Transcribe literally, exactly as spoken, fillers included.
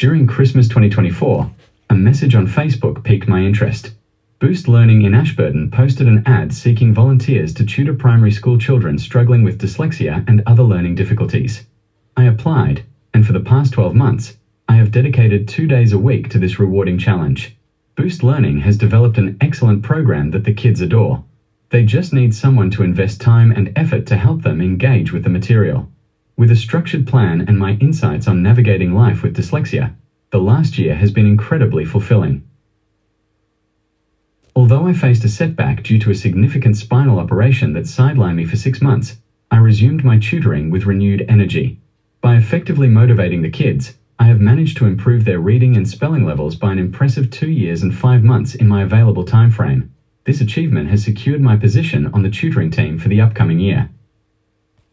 During Christmas twenty twenty-four, a message on Facebook piqued my interest. Boost Learning in Ashburton posted an ad seeking volunteers to tutor primary school children struggling with dyslexia and other learning difficulties. I applied, and for the past twelve months, I have dedicated two days a week to this rewarding challenge. Boost Learning has developed an excellent program that the kids adore. They just need someone to invest time and effort to help them engage with the material. With a structured plan and my insights on navigating life with dyslexia, the last year has been incredibly fulfilling. Although I faced a setback due to a significant spinal operation that sidelined me for six months, I resumed my tutoring with renewed energy. By effectively motivating the kids, I have managed to improve their reading and spelling levels by an impressive two years and five months in my available time frame. This achievement has secured my position on the tutoring team for the upcoming year.